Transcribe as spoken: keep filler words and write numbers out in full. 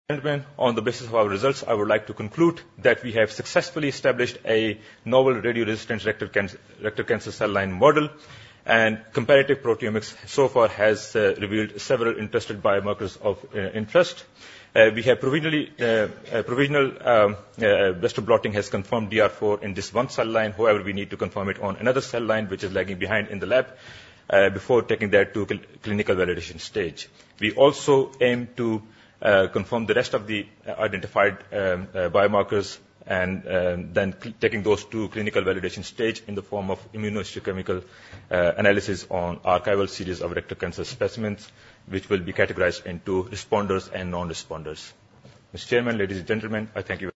Gentlemen, on the basis of our results, I would like to conclude that we have successfully established a novel radio-resistant rectal cancer, rectal cancer cell line model, and comparative proteomics so far has uh, revealed several interested biomarkers of uh, interest. Uh, we have provisionally, uh, uh, provisional um, uh, Western blotting has confirmed D R four in this one cell line. However, we need to confirm it on another cell line, which is lagging behind in the lab, uh, before taking that to cl- clinical validation stage. We also aim to uh, confirm the rest of the uh, identified um, uh, biomarkers and um, then cl- taking those to clinical validation stage in the form of immunohistochemical uh, analysis on archival series of rectal cancer specimens, which will be categorized into responders and non-responders. Mister Chairman, ladies and gentlemen, I thank you.